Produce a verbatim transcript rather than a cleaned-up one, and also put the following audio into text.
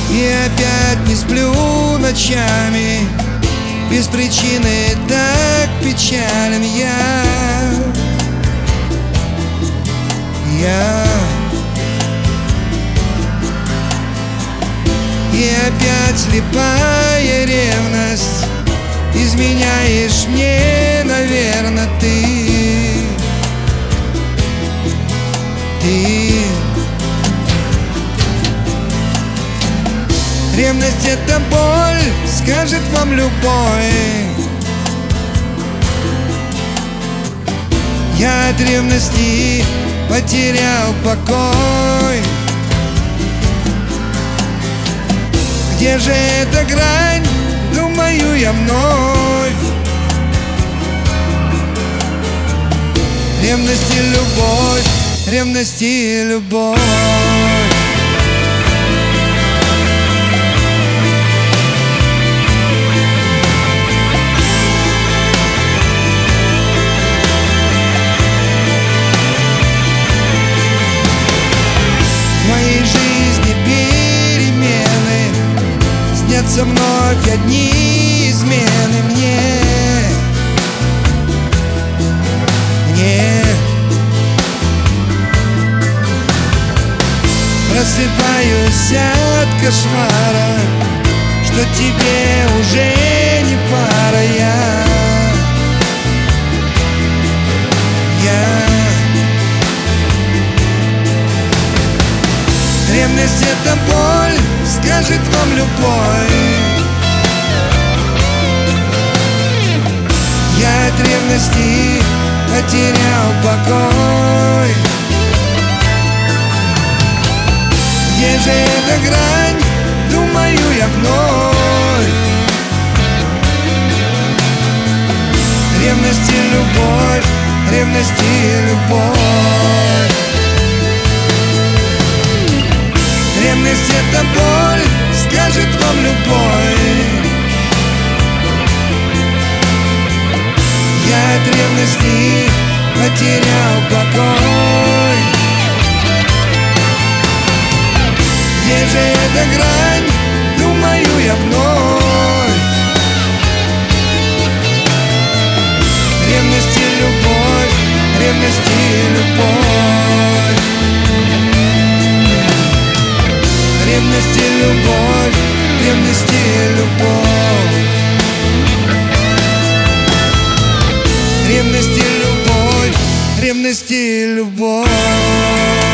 И опять не сплю ночами, без причины так печален я. Я И опять слепая ревность, изменяешь мне, наверно, ты. Ты Ревность — это боль, скажет вам любой. Я от ревности потерял покой. Где же эта грань, думаю я вновь? Ревность и любовь, ревность и любовь. В моей жизни перемены, снятся вновь одни измены мне. Мне Просыпаюсь от кошмара, что тебе уже не пара. Я Я Ревность — это боль, скажет вам любой. Я от ревности потерял покой. Где же эта грань, думаю я вновь? Ревность и любовь, ревность и любовь. Ревность — это боль, скажет вам любой. Я от ревности потерял покой. Где же эта грань, думаю я вновь? Ревность и любовь, ревность и любовь. Ревность и любовь, ревность и любовь. Ревность и любовь, ревность и любовь.